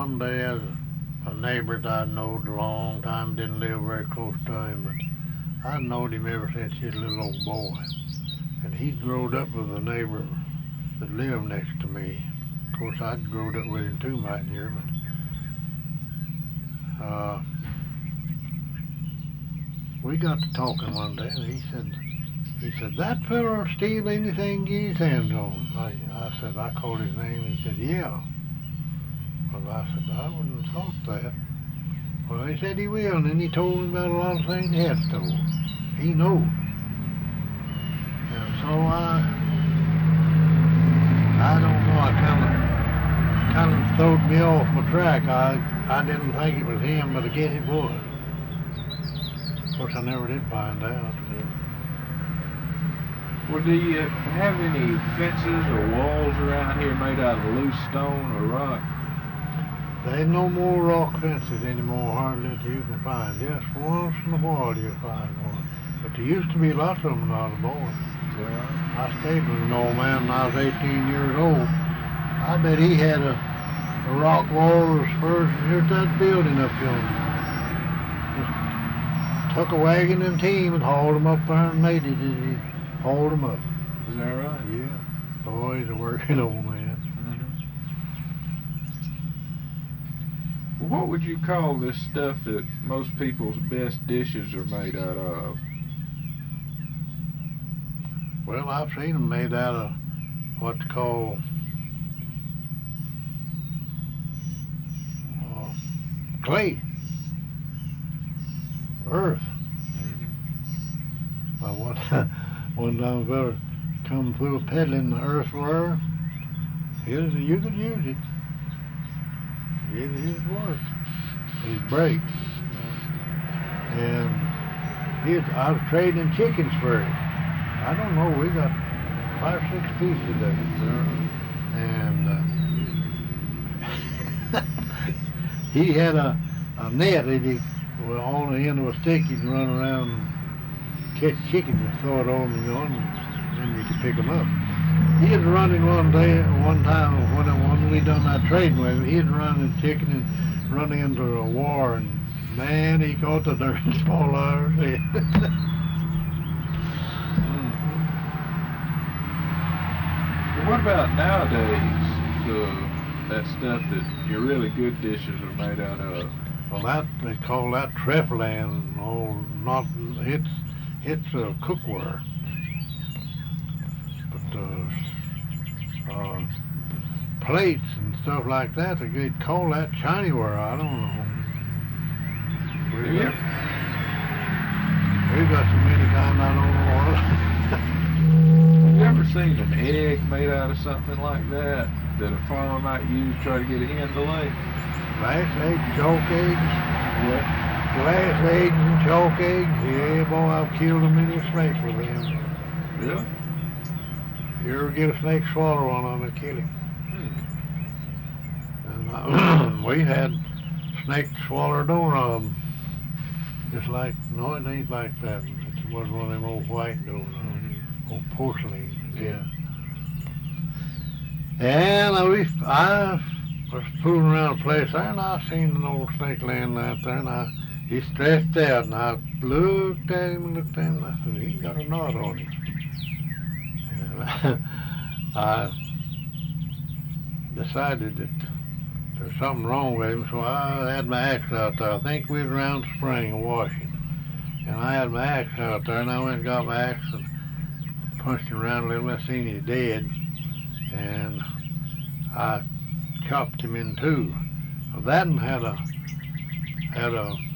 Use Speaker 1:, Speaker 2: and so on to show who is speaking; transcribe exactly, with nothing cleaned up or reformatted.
Speaker 1: one day, as a neighbor that I knowed a long time, didn't live very close to him, but I knowed him ever since he was a little old boy. And he growed up with a neighbor that lived next to me. Of course, I'd growed up with him too, might near, but uh, we got to talking one day, and he said, he said, that fella steal anything get his hands on. I, I said, I called his name. He said, yeah. Well, I said, I wouldn't have thought that. Well, he said he will, and then he told me about a lot of things he had stolen. He knows. And so I, I don't know, I kind of, kind of throwed me off my track. I, I didn't think it was him, but I guess it was. Of course, I never did find out.
Speaker 2: Well, do you have any fences or walls around here made out of loose stone or rock?
Speaker 1: There ain't no more rock fences anymore, hardly, that you can find. Just once in a while you'll find one. But there used to be lots of them when I was a boy.
Speaker 2: Yeah.
Speaker 1: I stayed with an old man when I was eighteen years old. I bet he had a, a rock wall as far as here's that building up yonder. Just took a wagon and team and hauled them up there and made it. He hauled them up.
Speaker 2: Is that right?
Speaker 1: Yeah. Boy, he's a working old man.
Speaker 2: Mm-hmm. What would you call this stuff that most people's best dishes are made out of?
Speaker 1: Well, I've seen them made out of what's called uh, clay, earth. Mm-hmm. Uh, one, one time a fella come through peddling the earthware, his, you could use it. It his work. His break. And he, I was trading chickens for it. I don't know, we got five or six pieces of it, sir. And uh, he had a, a net that he, well, on the end of a stick, he'd run around and catch chickens and throw it over the gun, and then you could pick them up. He was running one day, one time, when, when we done that trading with him, he was running chicken and run into a war, and man, he caught the dirt and small hours.
Speaker 2: What about nowadays, the, that stuff that your really good dishes are made out of?
Speaker 1: Well, that, they call that treflan. Oh, not, it's, it's uh, cookware. But uh, uh, plates and stuff like that, they call that Chinyware. I don't know. We
Speaker 2: Yeah.
Speaker 1: got, we got so many kinds I don't know what.
Speaker 2: Have you ever seen an egg made out of something like that, that a farmer might use to try to get a hen to lay?
Speaker 1: Glass eggs, chalk eggs.
Speaker 2: What?
Speaker 1: Glass eggs and chalk eggs. Yeah, boy, I've killed a many snakes with them.
Speaker 2: Really?
Speaker 1: You ever get a snake swallow on them and kill him?
Speaker 2: Hmm.
Speaker 1: And uh, we had snakes swallow a doorknob. Just like, no, it ain't like that. It was one of them old white doorknobs. Old porcelain.
Speaker 2: Yeah.
Speaker 1: And I, we, I was fooling around the place there, and I seen an old snake laying out there, and I, he stretched out, and I looked at him and looked at him, and I said, he got a knot on him. And I, I decided that there's something wrong with him, so I had my axe out there. I think we was around the spring washing, and I had my axe out there, and I went and got my axe and punched him around a little. I seen he dead, and I chopped him in two. Well, that one had a had a